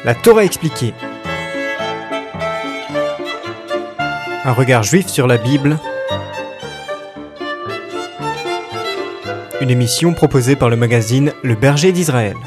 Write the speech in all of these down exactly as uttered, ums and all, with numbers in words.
La Torah expliquée. Un regard juif sur la Bible. Une émission proposée par le magazine Le Berger d'Israël.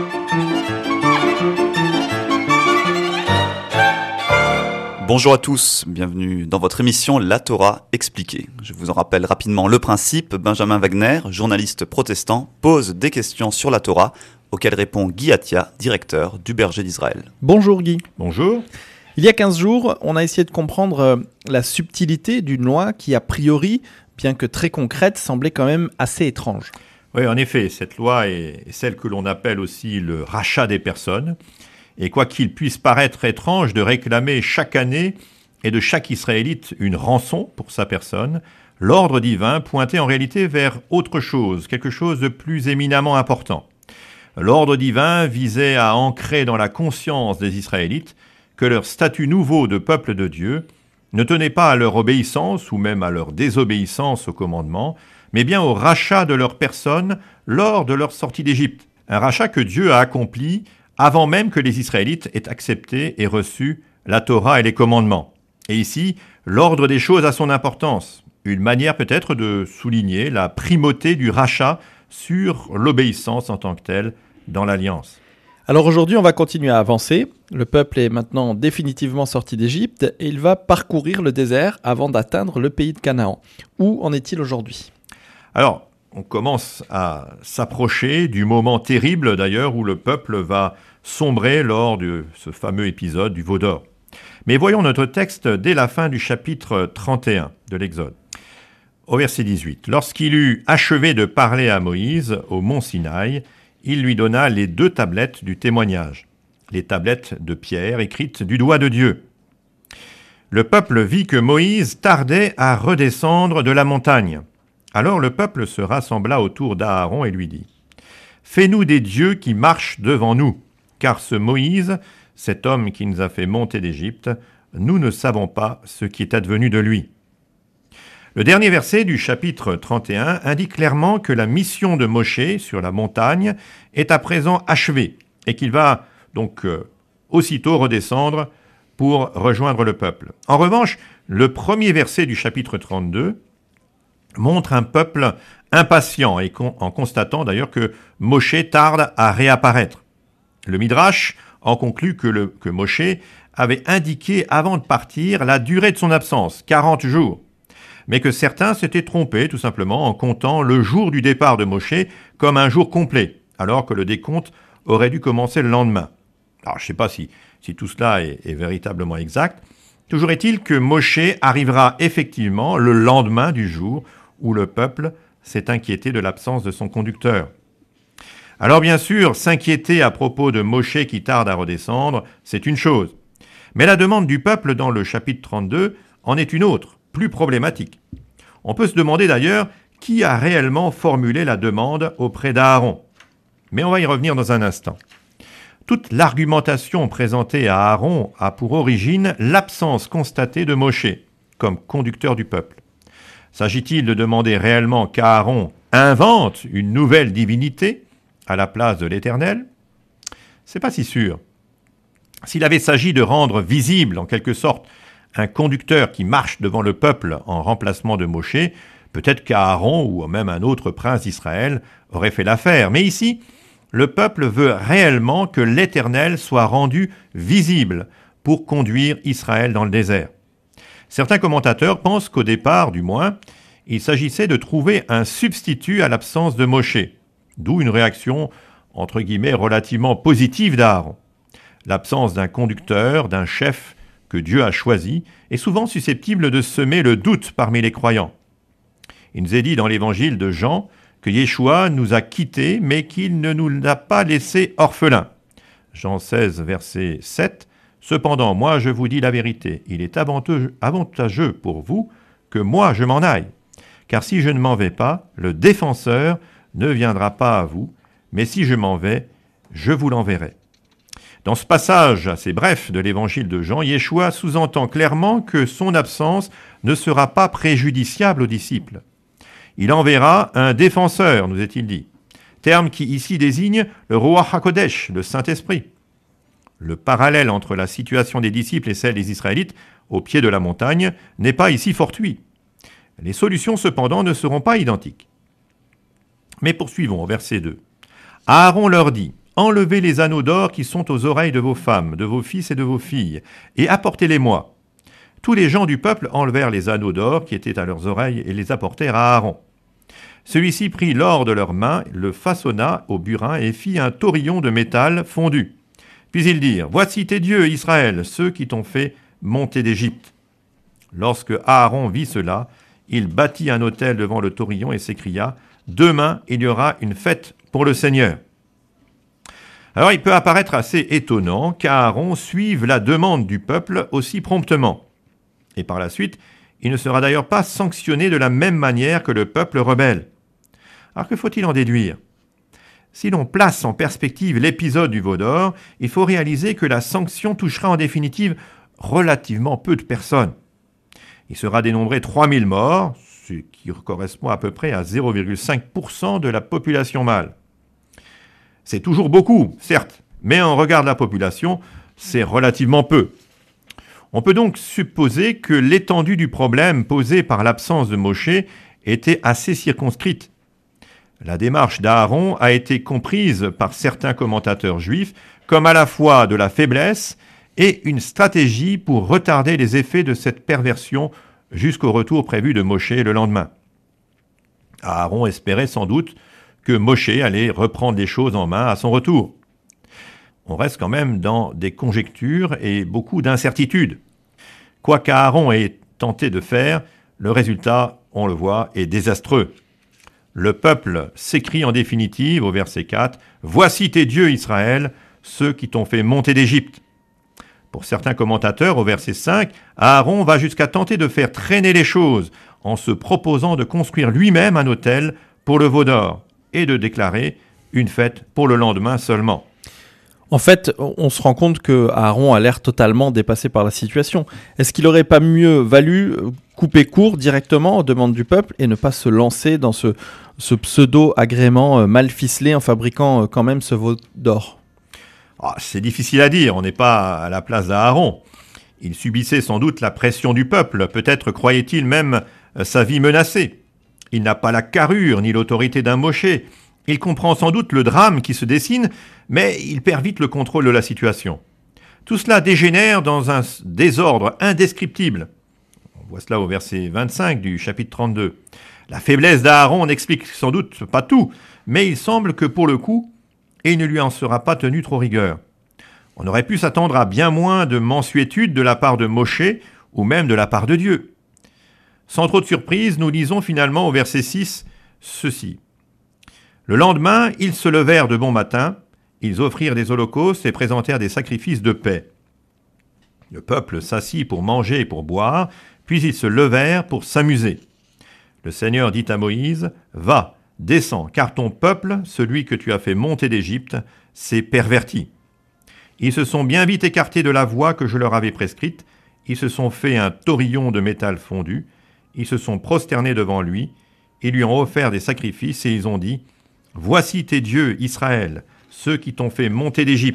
Bonjour à tous, bienvenue dans votre émission La Torah expliquée. Je vous en rappelle rapidement le principe. Benjamin Wagner, journaliste protestant, pose des questions sur la Torah auxquelles répond Guy Atia, directeur du Berger d'Israël. Bonjour Guy. Bonjour. Il y a quinze jours, on a essayé de comprendre la subtilité d'une loi qui, a priori, bien que très concrète, semblait quand même assez étrange. Oui, en effet, cette loi est celle que l'on appelle aussi le rachat des personnes. Et quoi qu'il puisse paraître étrange de réclamer chaque année et de chaque Israélite une rançon pour sa personne, l'ordre divin pointait en réalité vers autre chose, quelque chose de plus éminemment important. L'ordre divin visait à ancrer dans la conscience des Israélites que leur statut nouveau de peuple de Dieu ne tenait pas à leur obéissance ou même à leur désobéissance au commandement, mais bien au rachat de leur personne lors de leur sortie d'Égypte. Un rachat que Dieu a accompli avant même que les Israélites aient accepté et reçu la Torah et les commandements. Et ici, l'ordre des choses a son importance, une manière peut-être de souligner la primauté du rachat sur l'obéissance en tant que telle dans l'Alliance. Alors aujourd'hui, on va continuer à avancer. Le peuple est maintenant définitivement sorti d'Égypte et il va parcourir le désert avant d'atteindre le pays de Canaan. Où en est-il aujourd'hui ? Alors, on commence à s'approcher du moment terrible d'ailleurs où le peuple va sombrer lors de ce fameux épisode du veau d'or. Mais voyons notre texte dès la fin du chapitre trente et un de l'Exode. Au verset dix-huit. Lorsqu'il eut achevé de parler à Moïse au mont Sinaï, il lui donna les deux tablettes du témoignage, les tablettes de pierre écrites du doigt de Dieu. Le peuple vit que Moïse tardait à redescendre de la montagne. Alors le peuple se rassembla autour d'Aaron et lui dit « Fais-nous des dieux qui marchent devant nous, car ce Moïse, cet homme qui nous a fait monter d'Égypte, nous ne savons pas ce qui est advenu de lui. » Le dernier verset du chapitre trente et un indique clairement que la mission de Moshe sur la montagne est à présent achevée et qu'il va donc euh, aussitôt redescendre pour rejoindre le peuple. En revanche, le premier verset du chapitre trente-deux montre un peuple impatient et con, en constatant d'ailleurs que Moshe tarde à réapparaître. Le Midrash en conclut que, le, que Moshe avait indiqué avant de partir la durée de son absence, quarante jours, mais que certains s'étaient trompés tout simplement en comptant le jour du départ de Moshe comme un jour complet, alors que le décompte aurait dû commencer le lendemain. Alors je ne sais pas si, si tout cela est, est véritablement exact. Toujours est-il que Moshe arrivera effectivement le lendemain du jour où le peuple s'est inquiété de l'absence de son conducteur. Alors bien sûr, s'inquiéter à propos de Moshe qui tarde à redescendre, c'est une chose. Mais la demande du peuple dans le chapitre trente-deux en est une autre, plus problématique. On peut se demander d'ailleurs qui a réellement formulé la demande auprès d'Aaron. Mais on va y revenir dans un instant. Toute l'argumentation présentée à Aaron a pour origine l'absence constatée de Moshe comme conducteur du peuple. S'agit-il de demander réellement qu'Aaron invente une nouvelle divinité à la place de l'Éternel ? C'est pas si sûr. S'il avait s'agi de rendre visible, en quelque sorte, un conducteur qui marche devant le peuple en remplacement de Moshe, peut-être qu'Aaron ou même un autre prince d'Israël aurait fait l'affaire. Mais ici, le peuple veut réellement que l'Éternel soit rendu visible pour conduire Israël dans le désert. Certains commentateurs pensent qu'au départ, du moins, il s'agissait de trouver un substitut à l'absence de Moshe, d'où une réaction, entre guillemets, relativement positive d'Aaron. L'absence d'un conducteur, d'un chef que Dieu a choisi, est souvent susceptible de semer le doute parmi les croyants. Il nous est dit dans l'évangile de Jean que Yeshua nous a quittés, mais qu'il ne nous a pas laissés orphelins. Jean seize, verset sept. Cependant, moi je vous dis la vérité, il est avantageux pour vous que moi je m'en aille. Car si je ne m'en vais pas, le défenseur ne viendra pas à vous, mais si je m'en vais, je vous l'enverrai. Dans ce passage assez bref de l'évangile de Jean, Yeshua sous-entend clairement que son absence ne sera pas préjudiciable aux disciples. Il enverra un défenseur, nous est-il dit, terme qui ici désigne le Ruach HaKodesh, le Saint-Esprit. Le parallèle entre la situation des disciples et celle des Israélites au pied de la montagne n'est pas ici fortuit. Les solutions cependant ne seront pas identiques. Mais poursuivons au verset deux. Aaron leur dit, « Enlevez les anneaux d'or qui sont aux oreilles de vos femmes, de vos fils et de vos filles, et apportez-les-moi. » Tous les gens du peuple enlevèrent les anneaux d'or qui étaient à leurs oreilles et les apportèrent à Aaron. Celui-ci prit l'or de leurs mains, le façonna au burin et fit un taurillon de métal fondu. Puis ils dirent, « Voici tes dieux, Israël, ceux qui t'ont fait monter d'Égypte. » Lorsque Aaron vit cela, il bâtit un autel devant le taurillon et s'écria, « Demain, il y aura une fête pour le Seigneur. » Alors il peut apparaître assez étonnant qu'Aaron suive la demande du peuple aussi promptement. Et par la suite, il ne sera d'ailleurs pas sanctionné de la même manière que le peuple rebelle. Alors que faut-il en déduire ? Si l'on place en perspective l'épisode du veau d'or, il faut réaliser que la sanction touchera en définitive relativement peu de personnes. Il sera dénombré trois mille morts, ce qui correspond à peu près à zéro virgule cinq pour cent de la population mâle. C'est toujours beaucoup, certes, mais en regard de la population, c'est relativement peu. On peut donc supposer que l'étendue du problème posé par l'absence de Moshe était assez circonscrite. La démarche d'Aaron a été comprise par certains commentateurs juifs comme à la fois de la faiblesse et une stratégie pour retarder les effets de cette perversion jusqu'au retour prévu de Moshe le lendemain. Aaron espérait sans doute que Moshe allait reprendre les choses en main à son retour. On reste quand même dans des conjectures et beaucoup d'incertitudes. Quoi qu'Aaron ait tenté de faire, le résultat, on le voit, est désastreux. Le peuple s'écrie en définitive au verset quatre, « Voici tes dieux, Israël, ceux qui t'ont fait monter d'Égypte. » Pour certains commentateurs, au verset cinq, Aaron va jusqu'à tenter de faire traîner les choses en se proposant de construire lui-même un autel pour le veau d'or et de déclarer une fête pour le lendemain seulement. En fait, on se rend compte que Aaron a l'air totalement dépassé par la situation. Est-ce qu'il n'aurait pas mieux valu couper court directement aux demandes du peuple et ne pas se lancer dans ce, ce pseudo-agrément mal ficelé en fabriquant quand même ce veau d'or ? Ah, c'est difficile à dire, on n'est pas à la place d'Aaron. Il subissait sans doute la pression du peuple, peut-être croyait-il même sa vie menacée. Il n'a pas la carrure ni l'autorité d'un Moshe. Il comprend sans doute le drame qui se dessine, mais il perd vite le contrôle de la situation. Tout cela dégénère dans un désordre indescriptible. On voit cela au verset vingt-cinq du chapitre trente-deux. La faiblesse d'Aaron n'explique sans doute pas tout, mais il semble que pour le coup, il ne lui en sera pas tenu trop rigueur. On aurait pu s'attendre à bien moins de mansuétude de la part de Moshe ou même de la part de Dieu. Sans trop de surprise, nous lisons finalement au verset six ceci. Le lendemain, ils se levèrent de bon matin, ils offrirent des holocaustes et présentèrent des sacrifices de paix. Le peuple s'assit pour manger et pour boire, puis ils se levèrent pour s'amuser. Le Seigneur dit à Moïse, « Va, descends, car ton peuple, celui que tu as fait monter d'Égypte, s'est perverti. » Ils se sont bien vite écartés de la voie que je leur avais prescrite, ils se sont fait un taurillon de métal fondu, ils se sont prosternés devant lui, ils lui ont offert des sacrifices et ils ont dit, « Voici tes dieux, Israël, ceux qui t'ont fait monter d'Égypte. »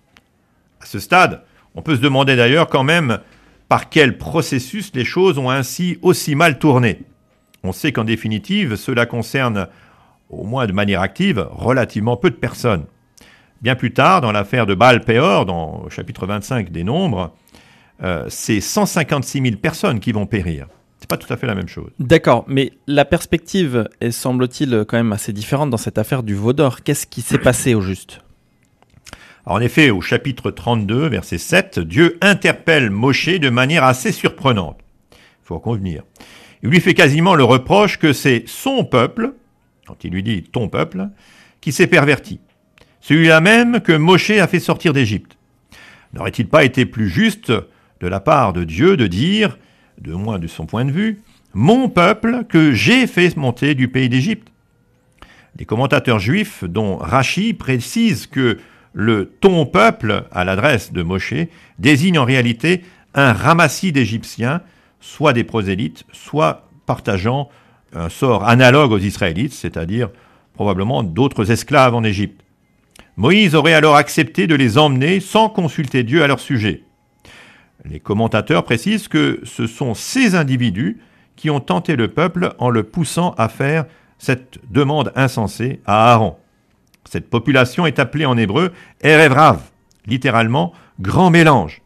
À ce stade, on peut se demander d'ailleurs quand même par quel processus les choses ont ainsi aussi mal tourné. On sait qu'en définitive, cela concerne, au moins de manière active, relativement peu de personnes. Bien plus tard, dans l'affaire de Baal-Péor, dans le chapitre vingt-cinq des Nombres, euh, c'est cent cinquante-six mille personnes qui vont périr. C'est pas tout à fait la même chose. D'accord, mais la perspective est, semble-t-il, quand même assez différente dans cette affaire du veau d'or. Qu'est-ce qui s'est passé au juste ? Alors, en effet, au chapitre trente-deux, verset sept, Dieu interpelle Moshe de manière assez surprenante. Il faut en convenir. Il lui fait quasiment le reproche que c'est son peuple, quand il lui dit « ton peuple », qui s'est perverti. Celui-là même que Moshe a fait sortir d'Égypte. N'aurait-il pas été plus juste de la part de Dieu de dire, de moins de son point de vue, « mon peuple que j'ai fait monter du pays d'Égypte ». Les commentateurs juifs, dont Rachi, précisent que le « ton peuple » à l'adresse de Moshe désigne en réalité un ramassis d'Égyptiens, soit des prosélytes, soit partageant un sort analogue aux Israélites, c'est-à-dire probablement d'autres esclaves en Égypte. Moïse aurait alors accepté de les emmener sans consulter Dieu à leur sujet. Les commentateurs précisent que ce sont ces individus qui ont tenté le peuple en le poussant à faire cette demande insensée à Aaron. Cette population est appelée en hébreu Erev Rav, littéralement grand mélange.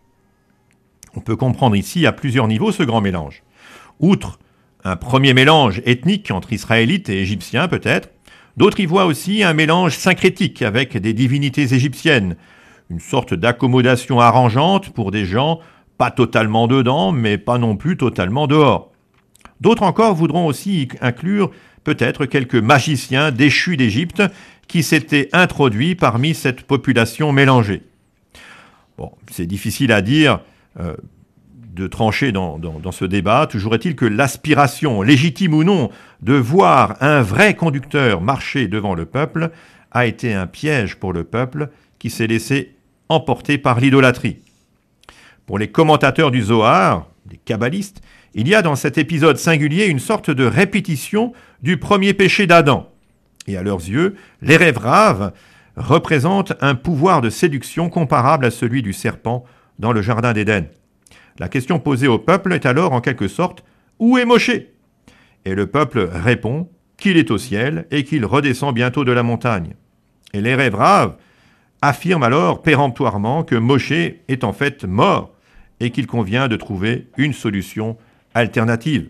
On peut comprendre ici à plusieurs niveaux ce grand mélange. Outre un premier mélange ethnique entre Israélites et Égyptiens peut-être, d'autres y voient aussi un mélange syncrétique avec des divinités égyptiennes, une sorte d'accommodation arrangeante pour des gens pas totalement dedans, mais pas non plus totalement dehors. D'autres encore voudront aussi inclure peut-être quelques magiciens déchus d'Égypte qui s'étaient introduits parmi cette population mélangée. Bon, c'est difficile à dire, euh, de trancher dans, dans, dans ce débat. Toujours est-il que l'aspiration, légitime ou non, de voir un vrai conducteur marcher devant le peuple a été un piège pour le peuple qui s'est laissé emporter par l'idolâtrie. Pour les commentateurs du Zohar, les kabbalistes, il y a dans cet épisode singulier une sorte de répétition du premier péché d'Adam. Et à leurs yeux, l'Erev Rav représente un pouvoir de séduction comparable à celui du serpent dans le jardin d'Éden. La question posée au peuple est alors en quelque sorte « Où est Moshe ?» Et le peuple répond qu'il est au ciel et qu'il redescend bientôt de la montagne. Et l'Erev Rav affirme alors péremptoirement que Moshe est en fait mort et qu'il convient de trouver une solution alternative.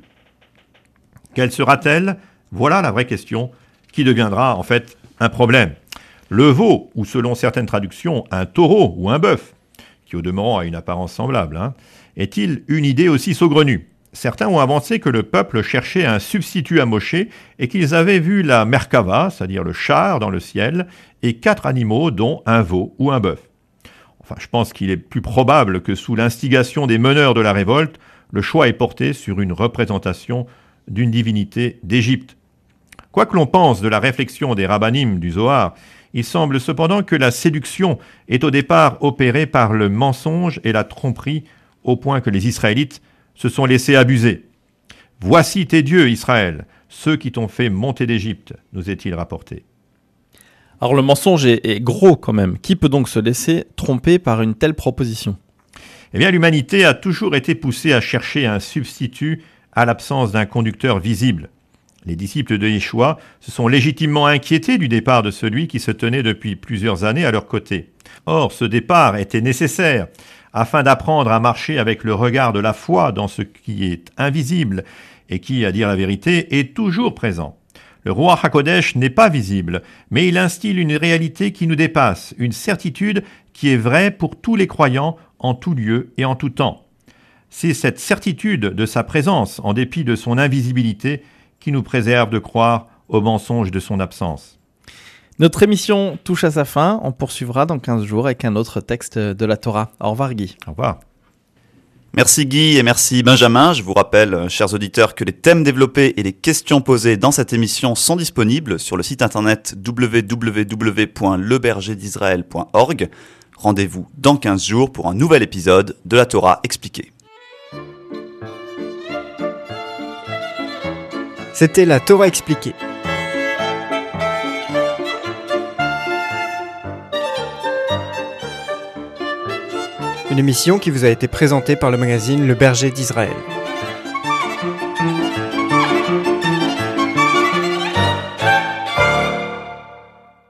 Quelle sera-t-elle ? Voilà la vraie question qui deviendra en fait un problème. Le veau, ou selon certaines traductions, un taureau ou un bœuf, qui au demeurant a une apparence semblable, hein, est-il une idée aussi saugrenue ? Certains ont avancé que le peuple cherchait un substitut à Moshe et qu'ils avaient vu la Merkava, c'est-à-dire le char dans le ciel, et quatre animaux, dont un veau ou un bœuf. Enfin, je pense qu'il est plus probable que sous l'instigation des meneurs de la révolte, le choix est porté sur une représentation d'une divinité d'Égypte. Quoi que l'on pense de la réflexion des rabbinim du Zohar, il semble cependant que la séduction est au départ opérée par le mensonge et la tromperie, au point que les Israélites se sont laissés abuser. « Voici tes dieux, Israël, ceux qui t'ont fait monter d'Égypte », nous est-il rapporté. Alors le mensonge est, est gros quand même. Qui peut donc se laisser tromper par une telle proposition ? Eh bien, l'humanité a toujours été poussée à chercher un substitut à l'absence d'un conducteur visible. Les disciples de Yeshua se sont légitimement inquiétés du départ de celui qui se tenait depuis plusieurs années à leur côté. Or, ce départ était nécessaire afin d'apprendre à marcher avec le regard de la foi dans ce qui est invisible et qui, à dire la vérité, est toujours présent. Le roi HaKodesh n'est pas visible, mais il instille une réalité qui nous dépasse, une certitude qui est vraie pour tous les croyants en tout lieu et en tout temps. C'est cette certitude de sa présence, en dépit de son invisibilité, qui nous préserve de croire au mensonge de son absence. Notre émission touche à sa fin. On poursuivra dans quinze jours avec un autre texte de la Torah. Au revoir Guy. Au revoir. Merci Guy et merci Benjamin. Je vous rappelle, chers auditeurs, que les thèmes développés et les questions posées dans cette émission sont disponibles sur le site internet w w w point le berger d'israël point org. Rendez-vous dans quinze jours pour un nouvel épisode de la Torah expliquée. C'était la Torah expliquée. Une émission qui vous a été présentée par le magazine Le Berger d'Israël.